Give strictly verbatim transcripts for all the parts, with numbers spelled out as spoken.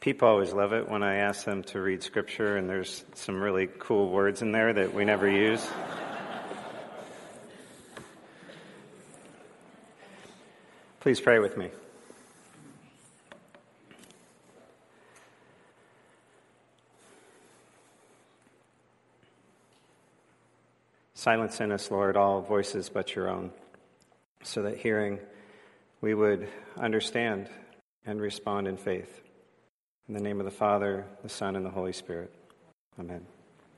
People always love it when I ask them to read scripture and there's some really cool words in there that we never use. Please pray with me. Silence in us, Lord, all voices but your own, so that hearing we would understand and respond in faith. In the name of the Father, the Son, and the Holy Spirit. Amen.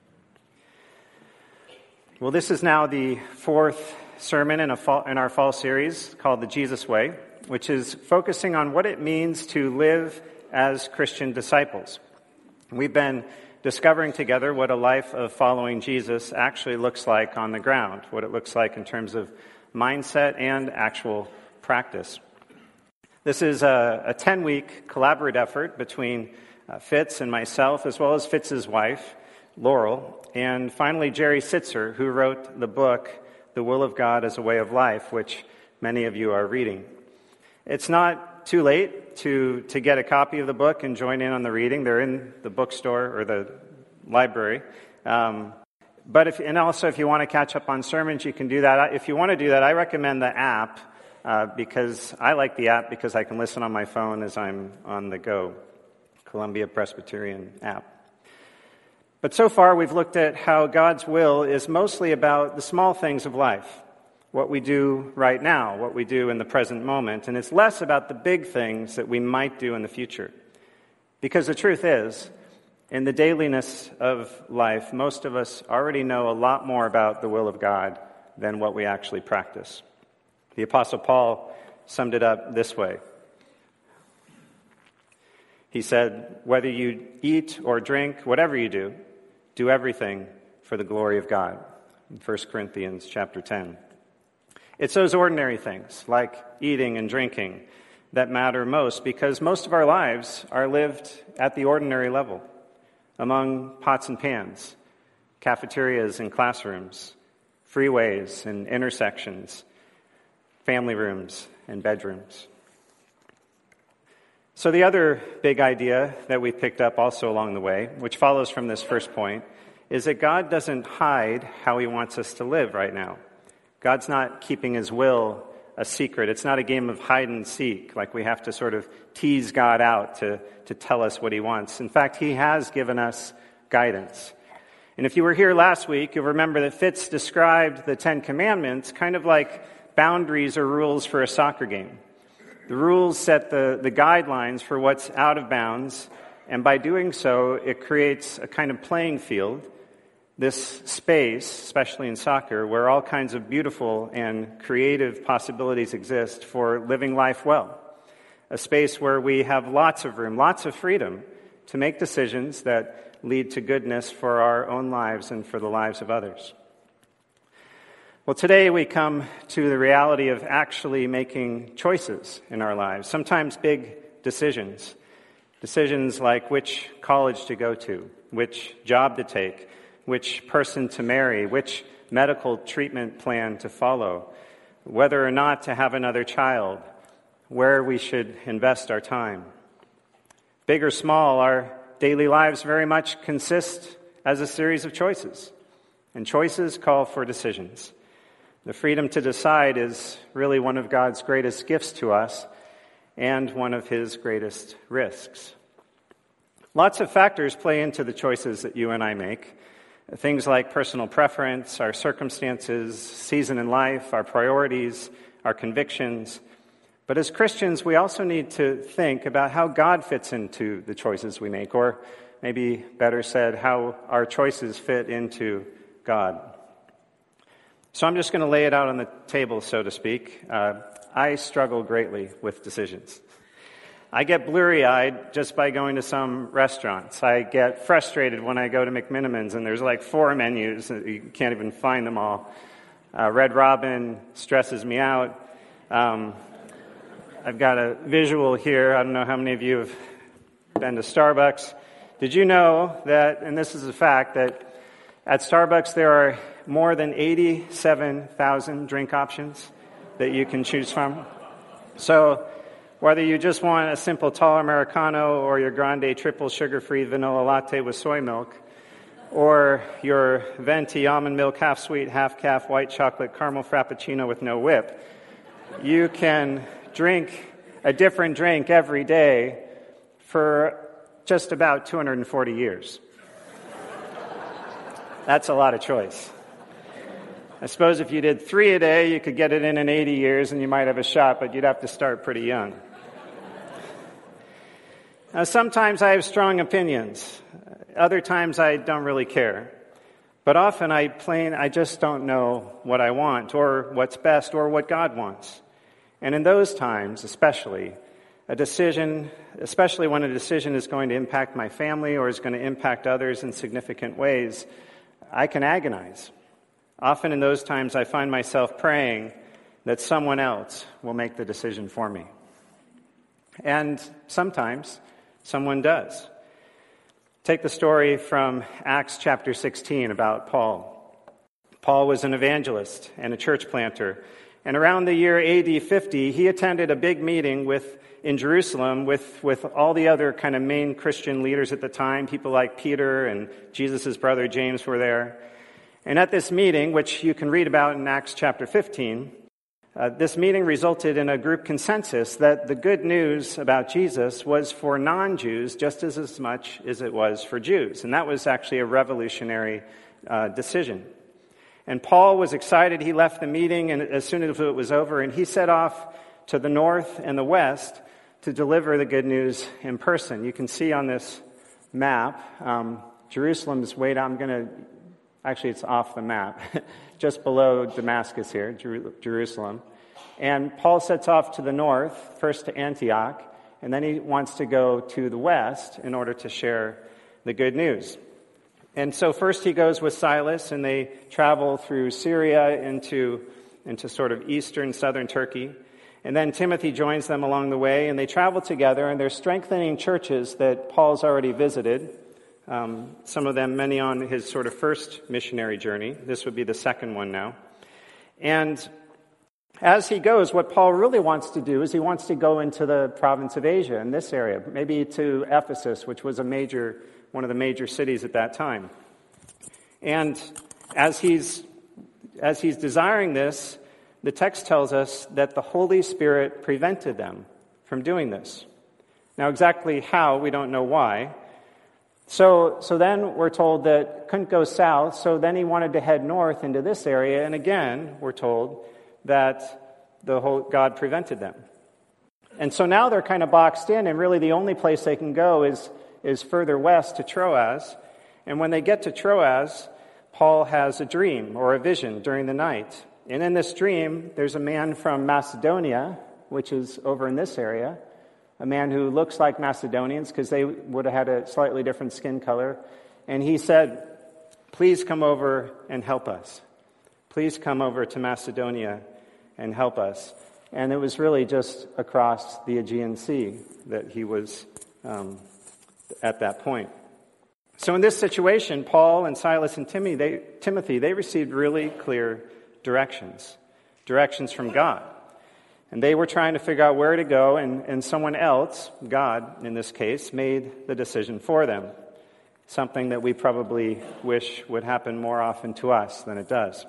Well, this is now the fourth sermon in, a fall, in our fall series called The Jesus Way, which is focusing on what it means to live as Christian disciples. We've been discovering together what a life of following Jesus actually looks like on the ground, what it looks like in terms of mindset and actual practice. This is a, a ten-week collaborative effort between uh, Fitz and myself, as well as Fitz's wife, Laurel, and finally Jerry Sitzer, who wrote the book, The Will of God as a Way of Life, which many of you are reading. It's not too late to, to get a copy of the book and join in on the reading. They're in the bookstore or the library. Um, but if, and also, if you want to catch up on sermons, you can do that. If you want to do that, I recommend the app. Uh, because I like the app because I can listen on my phone as I'm on the go. Columbia Presbyterian app. But so far we've looked at how God's will is mostly about the small things of life, what we do right now, what we do in the present moment, and it's less about the big things that we might do in the future. Because the truth is, in the dailiness of life, most of us already know a lot more about the will of God than what we actually practice. The Apostle Paul summed it up this way. He said, whether you eat or drink, whatever you do, do everything for the glory of God. In First Corinthians chapter ten. It's those ordinary things, like eating and drinking, that matter most, because most of our lives are lived at the ordinary level, among pots and pans, cafeterias and classrooms, freeways and intersections, family rooms and bedrooms. So the other big idea that we picked up also along the way, which follows from this first point, is that God doesn't hide how he wants us to live right now. God's not keeping his will a secret. It's not a game of hide and seek, like we have to sort of tease God out to, to tell us what he wants. In fact, he has given us guidance. And if you were here last week, you'll remember that Fitz described the Ten Commandments kind of like boundaries or rules for a soccer game. The rules set the, the guidelines for what's out of bounds, and by doing so, it creates a kind of playing field, this space, especially in soccer, where all kinds of beautiful and creative possibilities exist for living life well. A space where we have lots of room, lots of freedom to make decisions that lead to goodness for our own lives and for the lives of others. Well, today we come to the reality of actually making choices in our lives, sometimes big decisions. Decisions like which college to go to, which job to take, which person to marry, which medical treatment plan to follow, whether or not to have another child, where we should invest our time. Big or small, our daily lives very much consist as a series of choices, and choices call for decisions. The freedom to decide is really one of God's greatest gifts to us and one of his greatest risks. Lots of factors play into the choices that you and I make. Things like personal preference, our circumstances, season in life, our priorities, our convictions. But as Christians, we also need to think about how God fits into the choices we make, or maybe better said, how our choices fit into God. So I'm just going to lay it out on the table, so to speak. Uh, I struggle greatly with decisions. I get blurry-eyed just by going to some restaurants. I get frustrated when I go to McMinimans and there's like four menus and you can't even find them all. Uh, Red Robin stresses me out. Um, I've got a visual here. I don't know how many of you have been to Starbucks. Did you know that, and this is a fact, that at Starbucks there are more than eighty-seven thousand drink options that you can choose from? So Whether you just want a simple tall Americano or your grande triple sugar-free vanilla latte with soy milk, or your venti almond milk, half sweet, half calf, white chocolate caramel frappuccino with no whip, you can drink a different drink every day for just about two hundred forty years. That's a lot of choice. I suppose if you did three a day, you could get it in in eighty years and you might have a shot, but you'd have to start pretty young. Now, sometimes I have strong opinions. Other times I don't really care. But often I plain, I just don't know what I want or what's best or what God wants. And in those times, especially, a decision, especially when a decision is going to impact my family or is going to impact others in significant ways, I can agonize. Often in those times I find myself praying that someone else will make the decision for me. And sometimes someone does. Take the story from Acts chapter sixteen about Paul. Paul was an evangelist and a church planter. And around the year A D fifty, he attended a big meeting with in Jerusalem with, with all the other kind of main Christian leaders at the time. People like Peter and Jesus' brother James were there. And at this meeting, which you can read about in Acts chapter fifteen, uh, this meeting resulted in a group consensus that the good news about Jesus was for non-Jews just as, as much as it was for Jews. And that was actually a revolutionary uh, decision. And Paul was excited. He left the meeting and as soon as it was over, and he set off to the north and the west to deliver the good news in person. You can see on this map, um, Jerusalem's way down. I'm going to, actually it's off the map, just below Damascus here, Jer- Jerusalem. And Paul sets off to the north, first to Antioch, and then he wants to go to the west in order to share the good news. And so first he goes with Silas, and they travel through Syria into, into sort of eastern, southern Turkey. And then Timothy joins them along the way, and they travel together, and they're strengthening churches that Paul's already visited. Um, some of them, many on his sort of first missionary journey. This would be the second one now. And as he goes, what Paul really wants to do is he wants to go into the province of Asia, in this area, maybe to Ephesus, which was a major, one of the major cities at that time. And as he's, as he's desiring this, the text tells us that the Holy Spirit prevented them from doing this. Now, exactly how, we don't know why. So, so then we're told that couldn't go south, so then he wanted to head north into this area, and again, we're told that the whole, God prevented them. And so now they're kind of boxed in, and really the only place they can go is, is further west to Troas. And when they get to Troas, Paul has a dream or a vision during the night. And in this dream, there's a man from Macedonia, which is over in this area, a man who looks like Macedonians because they would have had a slightly different skin color. And he said, please come over and help us. Please come over to Macedonia and help us. And it was really just across the Aegean Sea that he was um, at that point. So in this situation, Paul and Silas and Timothy, they, Timothy, they received really clear directions, directions from God. And they were trying to figure out where to go, and, and someone else, God in this case, made the decision for them. Something that we probably wish would happen more often to us than it does.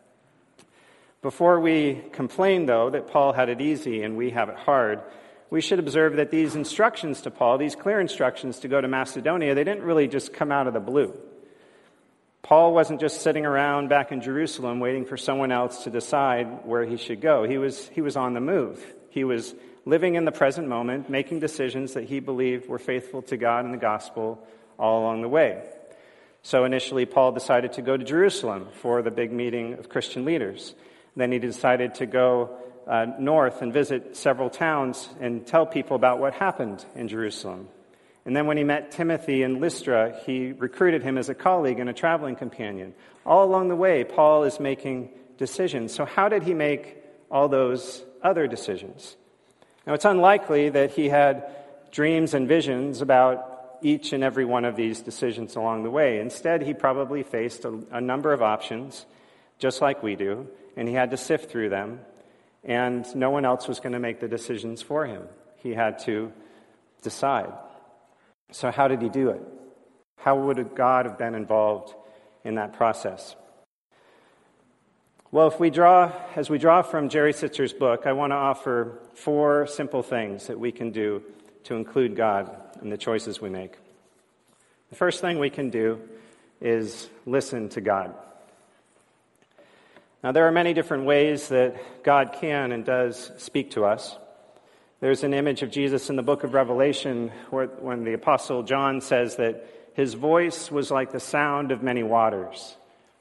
Before we complain, though, that Paul had it easy and we have it hard, we should observe that these instructions to Paul, these clear instructions to go to Macedonia, they didn't really just come out of the blue. Paul wasn't just sitting around back in Jerusalem waiting for someone else to decide where he should go. He was, he was on the move. He was living in the present moment, making decisions that he believed were faithful to God and the gospel all along the way. So initially, Paul decided to go to Jerusalem for the big meeting of Christian leaders. Then he decided to go uh, north and visit several towns and tell people about what happened in Jerusalem. And then when he met Timothy in Lystra, he recruited him as a colleague and a traveling companion. All along the way, Paul is making decisions. So how did he make all those other decisions? Now, it's unlikely that he had dreams and visions about each and every one of these decisions along the way. Instead, he probably faced a, a number of options, just like we do, and he had to sift through them, and no one else was going to make the decisions for him. he had to decide. So how did he do it? How would God have been involved in that process? Well, if we draw, as we draw from Jerry Sitzer's book, I want to offer four simple things that we can do to include God in the choices we make. The first thing we can do is listen to God. Now, there are many different ways that God can and does speak to us. There's an image of Jesus in the book of Revelation where, when the Apostle John says that his voice was like the sound of many waters.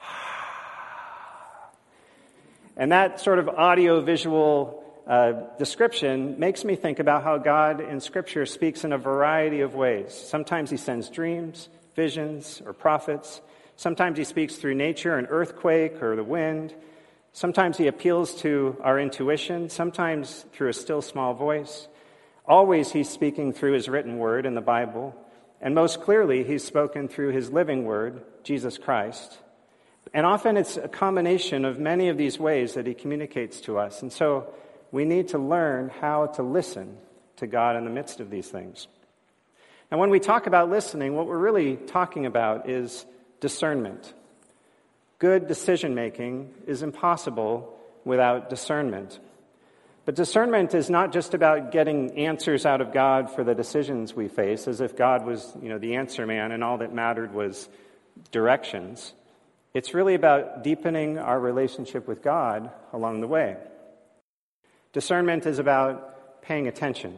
And that sort of audio-visual uh, description makes me think about how God in Scripture speaks in a variety of ways. Sometimes he sends dreams, visions, or prophets. Sometimes he speaks through nature, an earthquake or the wind. Sometimes he appeals to our intuition, sometimes through a still small voice. Always he's speaking through his written word in the Bible. And most clearly, he's spoken through his living word, Jesus Christ. And often it's a combination of many of these ways that he communicates to us. And so we need to learn how to listen to God in the midst of these things. And when we talk about listening, what we're really talking about is discernment. Good decision-making is impossible without discernment. But discernment is not just about getting answers out of God for the decisions we face, as if God was, you know, the answer man and all that mattered was directions. It's really about deepening our relationship with God along the way. Discernment is about paying attention.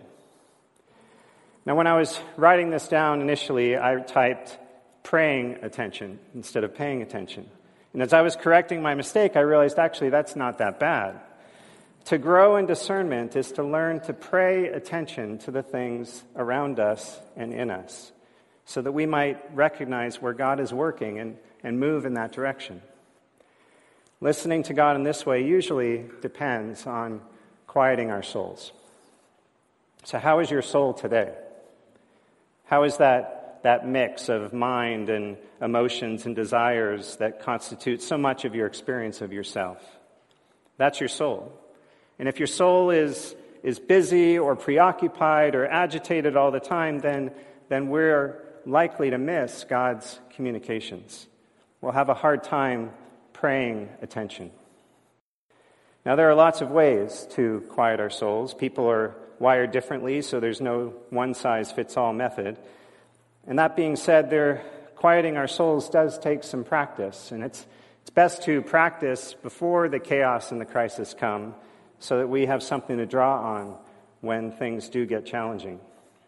Now, when I was writing this down initially, I typed praying attention instead of paying attention. And as I was correcting my mistake, I realized actually that's not that bad. To grow in discernment is to learn to pay attention to the things around us and in us, so that we might recognize where God is working and, and move in that direction. Listening to God in this way usually depends on quieting our souls. So how is your soul today? How is that, that mix of mind and emotions and desires that constitute so much of your experience of yourself? That's your soul. And if your soul is, is busy or preoccupied or agitated all the time, then, then we're likely to miss God's communications. We'll have a hard time paying attention. Now, there are lots of ways to quiet our souls. People are wired differently, so there's no one-size-fits-all method. And that being said, there, quieting our souls does take some practice, and it's, it's best to practice before the chaos and the crisis come, so that we have something to draw on when things do get challenging.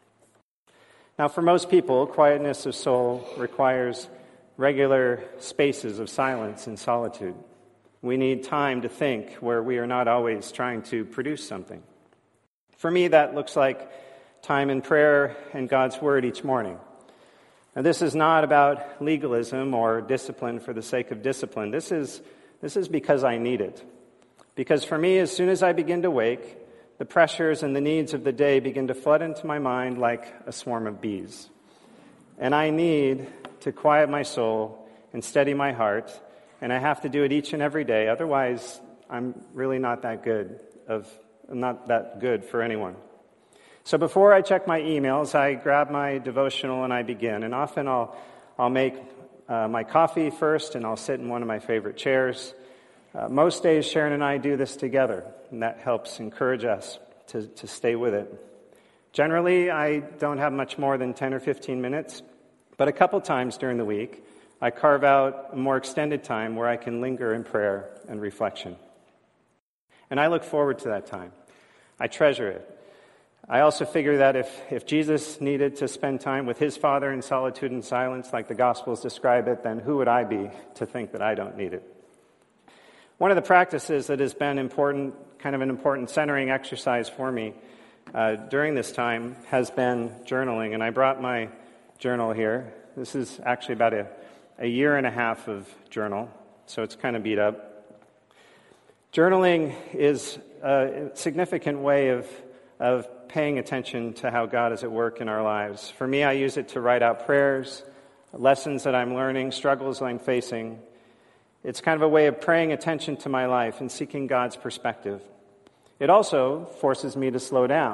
Now, for most people, quietness of soul requires regular spaces of silence and solitude. We need time to think where we are not always trying to produce something. For me, that looks like time in prayer and God's Word each morning. Now, this is not about legalism or discipline for the sake of discipline. This is, this is because I need it. Because for me, as soon as I begin to wake, the pressures and the needs of the day begin to flood into my mind like a swarm of bees. And I need to quiet my soul and steady my heart, and I have to do it each and every day. Otherwise, I'm really not that good of not that good for anyone. So before I check my emails, I grab my devotional and I begin. And often I'll I'll make uh, my coffee first, and I'll sit in one of my favorite chairs. Uh, most days, Sharon and I do this together, and that helps encourage us to, to stay with it. Generally, I don't have much more than ten or fifteen minutes, but a couple times during the week, I carve out a more extended time where I can linger in prayer and reflection. And I look forward to that time. I treasure it. I also figure that if, if Jesus needed to spend time with his Father in solitude and silence, like the Gospels describe it, then who would I be to think that I don't need it? One of the practices that has been important, kind of an important centering exercise for me uh, during this time has been journaling. And I brought my journal here. This is actually about a, a year and a half of journal, so it's kind of beat up. Journaling is a significant way of, of paying attention to how God is at work in our lives. For me, I use it to write out prayers, lessons that I'm learning, struggles that I'm facing. It's kind of a way of paying attention to my life and seeking God's perspective. It also forces me to slow down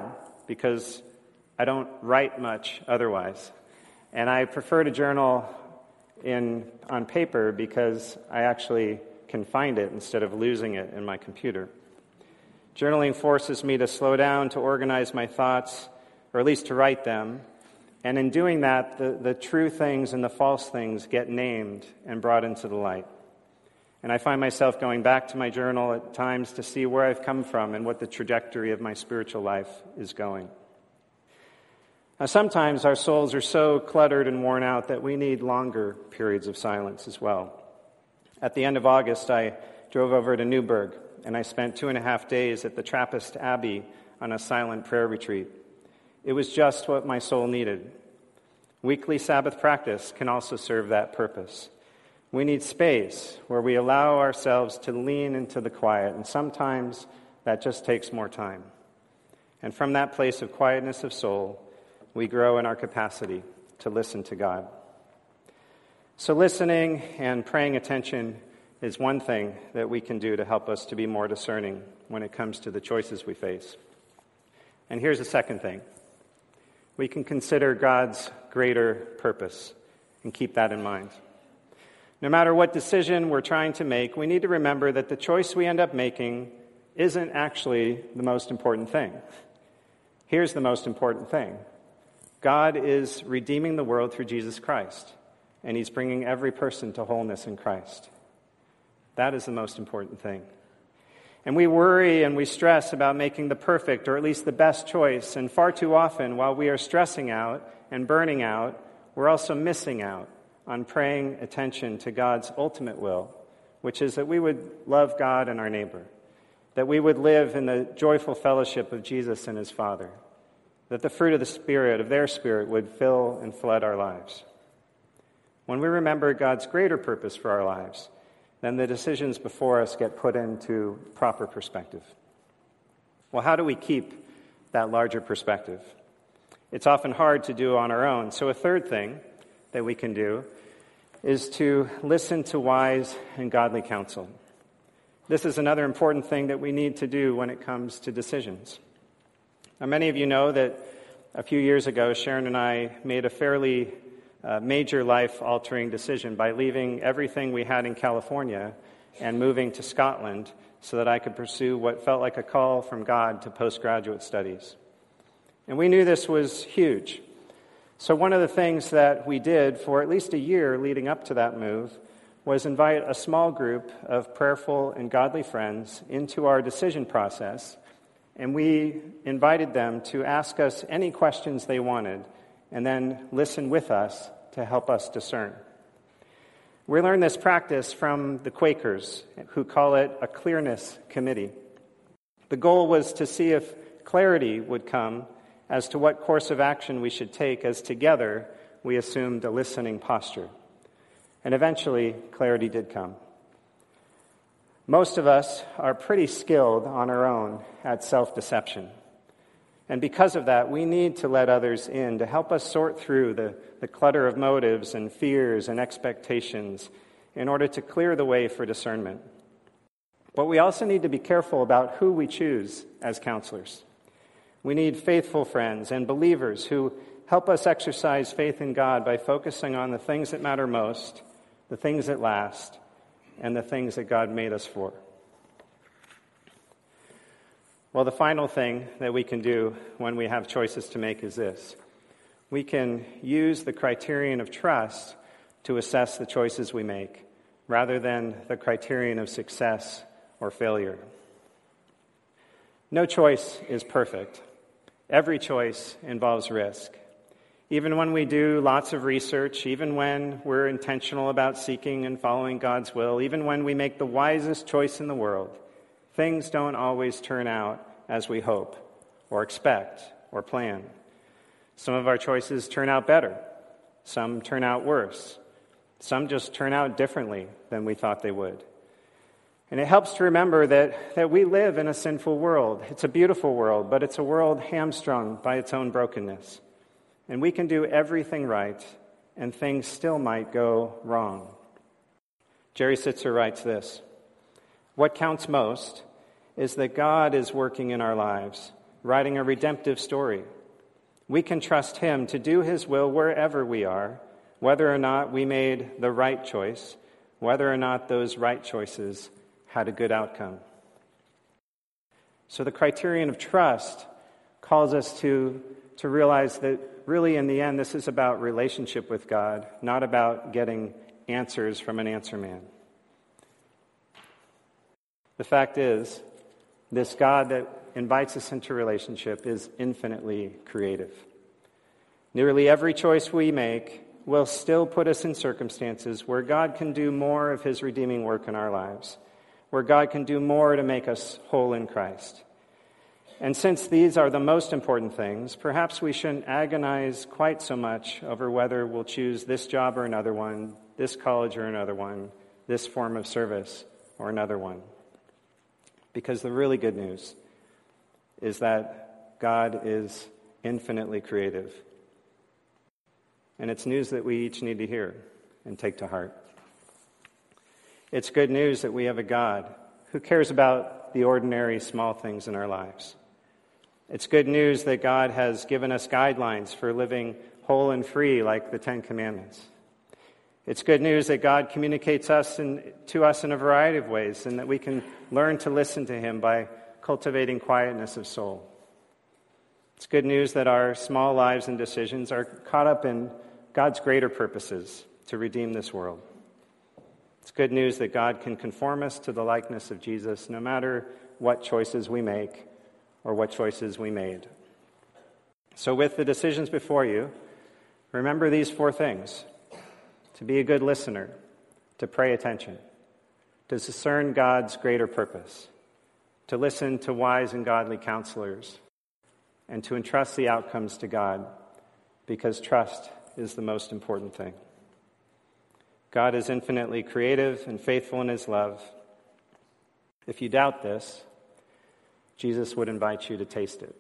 because I don't write much otherwise. And I prefer to journal in on paper because I actually can find it instead of losing it in my computer. Journaling forces me to slow down, to organize my thoughts, or at least to write them. And in doing that, the, the true things and the false things get named and brought into the light. And I find myself going back to my journal at times to see where I've come from and what the trajectory of my spiritual life is going. Now, sometimes our souls are so cluttered and worn out that we need longer periods of silence as well. At the end of August, I drove over to Newburgh, and I spent two and a half days at the Trappist Abbey on a silent prayer retreat. It was just what my soul needed. Weekly Sabbath practice can also serve that purpose. We need space where we allow ourselves to lean into the quiet, and sometimes that just takes more time. And from that place of quietness of soul, we grow in our capacity to listen to God. So listening and paying attention is one thing that we can do to help us to be more discerning when it comes to the choices we face. And here's the second thing. We can consider God's greater purpose and keep that in mind. No matter what decision we're trying to make, we need to remember that the choice we end up making isn't actually the most important thing. Here's the most important thing. God is redeeming the world through Jesus Christ, and he's bringing every person to wholeness in Christ. That is the most important thing. And we worry and we stress about making the perfect or at least the best choice, and far too often, while we are stressing out and burning out, we're also missing out on paying attention to God's ultimate will, which is that we would love God and our neighbor, that we would live in the joyful fellowship of Jesus and his Father, that the fruit of the Spirit, of their Spirit, would fill and flood our lives. When we remember God's greater purpose for our lives, then the decisions before us get put into proper perspective. Well, how do we keep that larger perspective? It's often hard to do on our own. So a third thing that we can do is to listen to wise and godly counsel. This is another important thing that we need to do when it comes to decisions. Now, many of you know that a few years ago, Sharon and I made a fairly uh, major life-altering decision by leaving everything we had in California and moving to Scotland so that I could pursue what felt like a call from God to postgraduate studies. And we knew this was huge. So one of the things that we did for at least a year leading up to that move was invite a small group of prayerful and godly friends into our decision process, and we invited them to ask us any questions they wanted and then listen with us to help us discern. We learned this practice from the Quakers, who call it a clearness committee. The goal was to see if clarity would come as to what course of action we should take, as together we assumed a listening posture. And eventually, clarity did come. Most of us are pretty skilled on our own at self-deception. And because of that, we need to let others in to help us sort through the, the clutter of motives and fears and expectations in order to clear the way for discernment. But we also need to be careful about who we choose as counselors. We need faithful friends and believers who help us exercise faith in God by focusing on the things that matter most, the things that last, and the things that God made us for. Well, the final thing that we can do when we have choices to make is this. We can use the criterion of trust to assess the choices we make, rather than the criterion of success or failure. No choice is perfect. Every choice involves risk. Even when we do lots of research, even when we're intentional about seeking and following God's will, even when we make the wisest choice in the world, things don't always turn out as we hope or expect or plan. Some of our choices turn out better. Some turn out worse. Some just turn out differently than we thought they would. And it helps to remember that, that we live in a sinful world. It's a beautiful world, but it's a world hamstrung by its own brokenness. And we can do everything right, and things still might go wrong. Jerry Sitzer writes this: "What counts most is that God is working in our lives, writing a redemptive story. We can trust him to do his will wherever we are, whether or not we made the right choice, whether or not those right choices had a good outcome. So the criterion of trust calls us to, to realize that really in the end this is about relationship with God, not about getting answers from an answer man. The fact is, this God that invites us into relationship is infinitely creative. Nearly every choice we make will still put us in circumstances where God can do more of his redeeming work in our lives, where God can do more to make us whole in Christ. And since these are the most important things, perhaps we shouldn't agonize quite so much over whether we'll choose this job or another one, this college or another one, this form of service or another one. Because the really good news is that God is infinitely creative. And it's news that we each need to hear and take to heart. It's good news that we have a God who cares about the ordinary small things in our lives. It's good news that God has given us guidelines for living whole and free like the Ten Commandments. It's good news that God communicates us in, to us in a variety of ways, and that we can learn to listen to him by cultivating quietness of soul. It's good news that our small lives and decisions are caught up in God's greater purposes to redeem this world. It's good news that God can conform us to the likeness of Jesus no matter what choices we make or what choices we made. So with the decisions before you, remember these four things: to be a good listener, to pay attention, to discern God's greater purpose, to listen to wise and godly counselors, and to entrust the outcomes to God, because trust is the most important thing. God is infinitely creative and faithful in his love. If you doubt this, Jesus would invite you to taste it.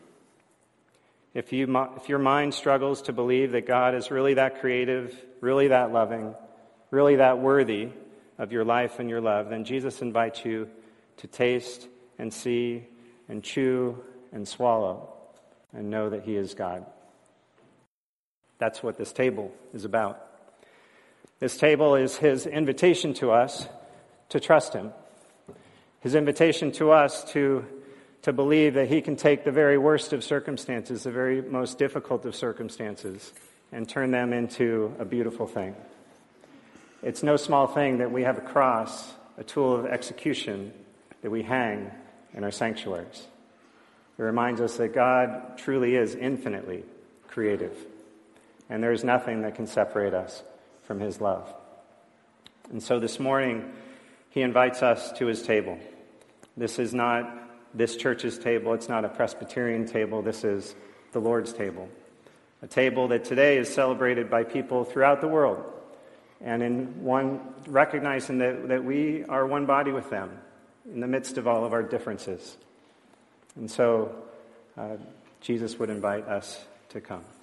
If you if your mind struggles to believe that God is really that creative, really that loving, really that worthy of your life and your love, then Jesus invites you to taste and see and chew and swallow and know that he is God. That's what this table is about. This table is his invitation to us to trust him. His invitation to us to to believe that he can take the very worst of circumstances, the very most difficult of circumstances, and turn them into a beautiful thing. It's no small thing that we have a cross, a tool of execution, that we hang in our sanctuaries. It reminds us that God truly is infinitely creative, and there is nothing that can separate us from his love. And so this morning, he invites us to his table. This is not this church's table. It's not a Presbyterian table. This is the Lord's table. A table that today is celebrated by people throughout the world. And in one, recognizing that, that we are one body with them in the midst of all of our differences. And so, uh, Jesus would invite us to come.